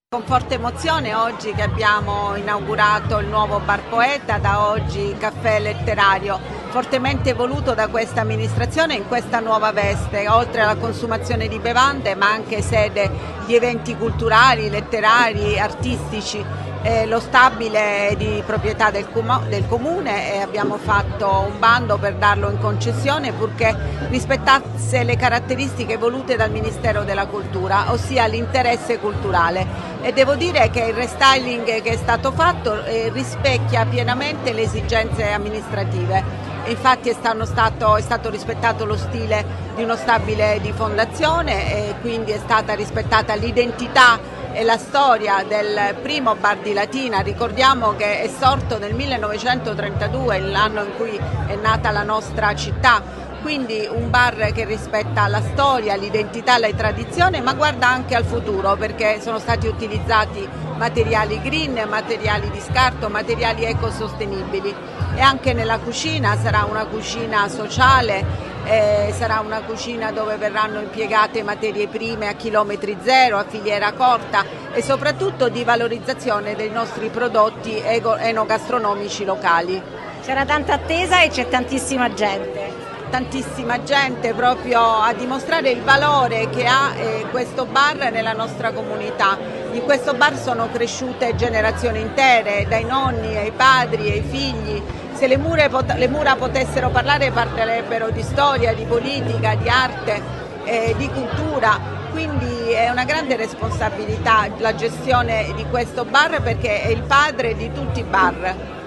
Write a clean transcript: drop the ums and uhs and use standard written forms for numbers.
Con forte emozione oggi che abbiamo inaugurato il nuovo Bar Poeta, da oggi caffè letterario, fortemente voluto da questa amministrazione in questa nuova veste, oltre alla consumazione di bevande ma anche sede di eventi culturali, letterari, artistici. Lo stabile è di proprietà del comune e abbiamo fatto un bando per darlo in concessione purché rispettasse le caratteristiche volute dal Ministero della Cultura, ossia l'interesse culturale. E devo dire che il restyling che è stato fatto rispecchia pienamente le esigenze amministrative. Infatti è stato rispettato lo stile di uno stabile di fondazione e quindi è stata rispettata l'identità e la storia del primo bar di Latina. Ricordiamo che è sorto nel 1932, l'anno in cui è nata la nostra città. Quindi un bar che rispetta la storia, l'identità, la tradizione, ma guarda anche al futuro perché sono stati utilizzati materiali green, materiali di scarto, materiali ecosostenibili. E anche nella cucina sarà una cucina sociale, sarà una cucina dove verranno impiegate materie prime a chilometri zero, a filiera corta e soprattutto di valorizzazione dei nostri prodotti enogastronomici locali. C'era tanta attesa e c'è tantissima gente proprio a dimostrare il valore che ha questo bar nella nostra comunità. In questo bar sono cresciute generazioni intere, dai nonni ai padri ai figli. Se le mura potessero parlare, parlerebbero di storia, di politica, di arte, di cultura. Quindi è una grande responsabilità la gestione di questo bar perché è il padre di tutti i bar.